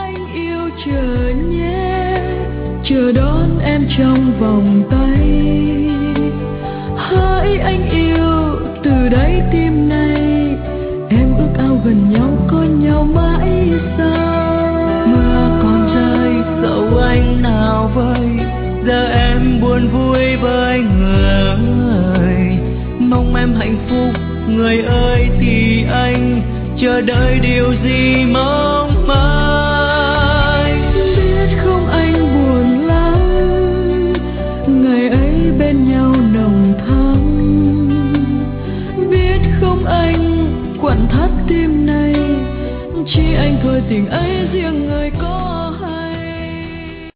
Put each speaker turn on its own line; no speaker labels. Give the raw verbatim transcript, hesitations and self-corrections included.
anh yêu chờ nhé, chờ đón em trong vòng tay. Hỡi anh yêu từ đáy tim này, em ước ao gần nhau có nhau mãi sao.
Mưa còn rơi dẫu anh nào vơi, giờ em buồn vui với người. Mong em hạnh phúc người ơi, thì anh chờ đợi điều gì mong manh.
Biết không anh buồn lắm, ngày ấy bên nhau nồng thắm. Biết không anh quặn thắt tim này, chỉ anh thôi tình ấy riêng người có.